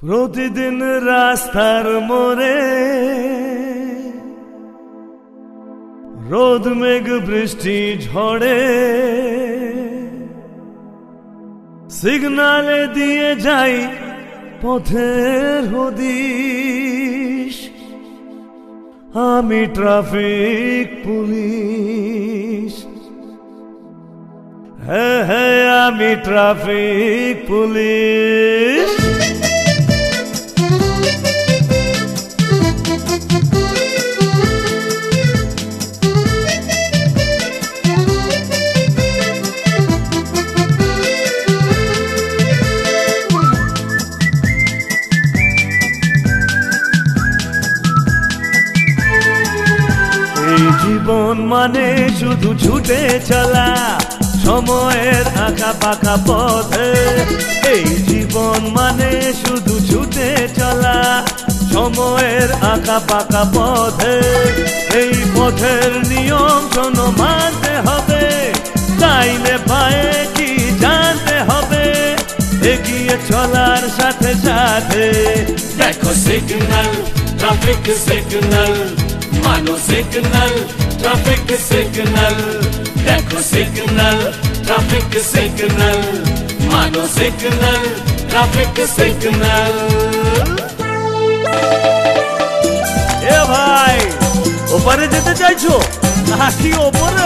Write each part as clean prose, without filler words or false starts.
প্রতিদিন রাস্তার মোড়ে রোদ মেঘ বৃষ্টি ঝড়ে সিগনালে দিয়ে যাই পথের হদিশ। আমি ট্রাফিক পুলিশ, হ্যাঁ হ্যাঁ আমি ট্রাফিক পুলিশ। জীবন মানে শুধু ছুটে চলা সময়ের আঁকা পাকা পথে। এই জীবন মানে শুধু ছুটে চলা সময়ের আঁকা পাকা পথে। এই পথের নিয়ম শোনো মানতে হবে, ডাইনে বাঁয়ে কি জানতে হবে। এগিয়ে চলার সাথে সাথে দেখো সিগন্যাল, ট্রাফিক সিগন্যাল, মানো সিগন্যাল, ট্রাফিক সিগন্যাল। দেখো সিগন্যাল, ট্রাফিক সিগন্যাল, মানো সিগন্যাল, ট্রাফিক সিগন্যাল। এ ভাই, ওপারে যেতে চাইছো নাকি ওপরে?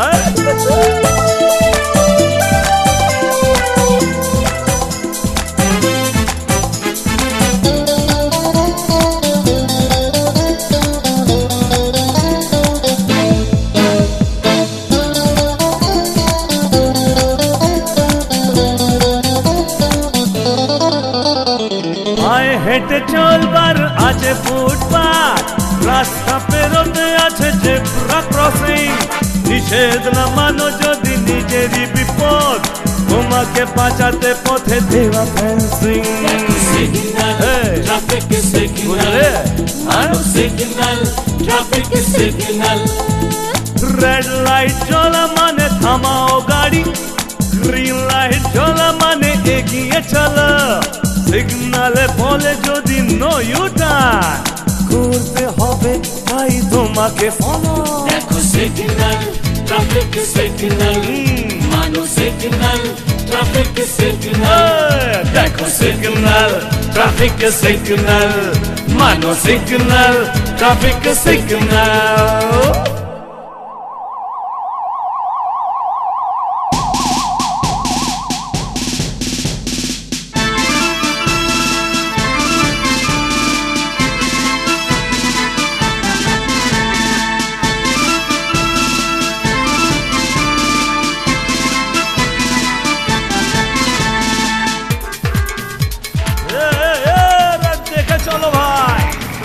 হেঁটে চলবার আছে ফুটপাথ, রাস্তা পেরোতে আছে জেব্রা ক্রসিং। নিষেধ না মানো যদি নিজেরই বিপদ, তোমাকে বাঁচাতে পথে দেওয়া ফেন্সিং। ট্রাফিক সিগন্যাল, মানো signal, traffic signal. Red light জ্বলা মানে থামাও গাড়ি, গ্রিন লাইট জ্বলা মানে এগিয়ে চলো। সিগনালে বলে যদি নো ইউ টার্ন, করতে হবে তাই তোমাকে ফলো। দেখো সিগন্যাল, ট্রাফিক সিগন্যাল, মানো সিগন্যাল, ট্রাফিক সিগন্যাল। দেখো সিগন্যাল, ট্রাফিক সিগন্যাল, মানো সিগন্যাল, ট্রাফিক সিগন্যাল। চলো ভাই,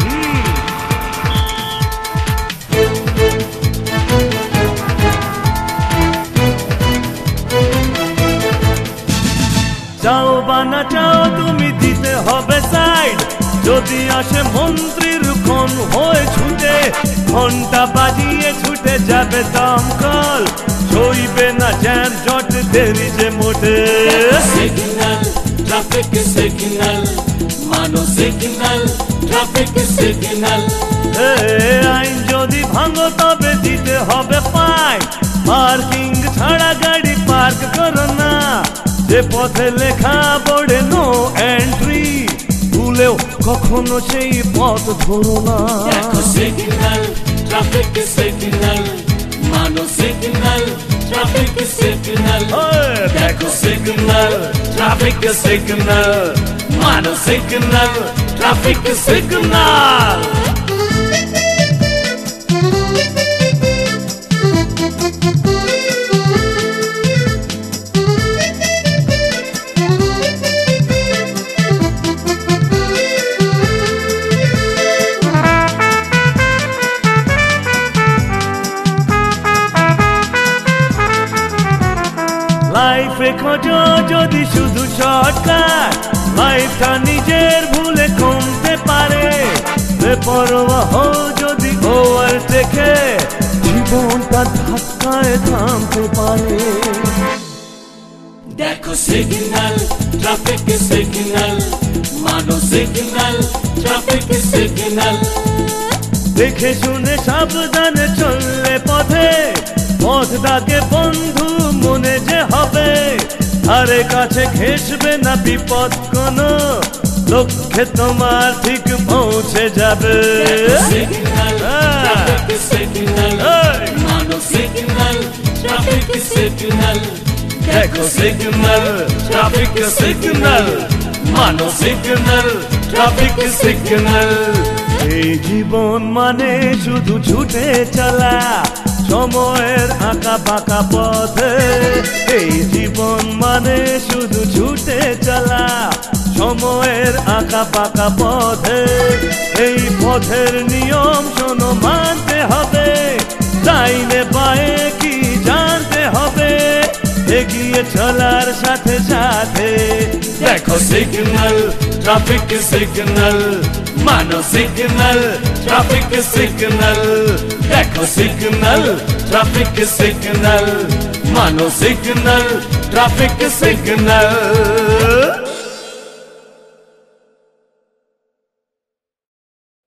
চাও বা না চাও তুমি দিতে হবে সাইড। যদি আসে মন্ত্রীর ক্ষণ হয়ে ছুটে, ঘন্টা বাজিয়ে ছুটে যাবে দমকল। সইবে না জ্যাম জট দেরি যে মোটে। সিগন্যাল, ট্রাফিক সিগন্যাল, মানো সিগন্যাল, ট্রাফিক সিগন্যাল। আইন যদি ভাঙো তবে দিতে হবে ফাইন। পার্কিং ছাড়া গাড়ি পার্ক করো না, যে পথে লেখা বোর্ডে নো এন্ট্রি, ভুলেও কখনো সেই পথ ধরো না। দেখো সিগন্যাল, ট্রাফিক সিগন্যাল, মানো সিগন্যাল, ট্রাফিক সিগন্যাল। দেখো সিগন্যাল, ট্রাফিক সিগন্যাল, মানো সিগন্যাল, ট্রাফিক সিগন্যাল। লাইফে খোঁজো যদি শুধু শর্টকাট, লাইফটা নিজের ভুলে কমতে পারে। বেপরোয়া হও যদি ওভারটেকে, জীবনটা ধাক্কায় থামতে পারে। দেখো সিগন্যাল, ট্রাফিক সিগন্যাল, মানো সিগন্যাল ট্রাফিক সিগন্যাল দেখে শুনে সাবধানে চললে পথে পথটাকে বন্ধু মনে যে হবে আরে কাছে ঘেসবে না বিপদ কোনো লক্ষ্যে তোমার ঠিক পৌঁছে যাবে সিগন্যাল ট্রাফিক সিগন্যাল মানো সিগন্যাল ট্রাফিক সিগন্যাল দেখো সিগন্যাল ট্রাফিক সিগন্যাল মানো সিগন্যাল ট্রাফিক সিগন্যাল এই জীবন মানে শুধু ছুটে চলা সময়ের আঁকা বাঁকা পথে এই জীবন মানে শুধু ছুটে চলা সময়ের আঁকা বাঁকা পথে এই পথের নিয়ম শোনো মানতে হবে ডাইনে বাঁয়ে কি জানতে হবে এগিয়ে চলার সাথে সাথে দেখো সিগন্যাল ট্রাফিক সিগন্যাল মানো সিগন্যাল ট্রাফিক সিগন্যাল দেখো সিগন্যাল ট্রাফিক সিগন্যাল মানো সিগন্যাল ট্রাফিক সিগন্যাল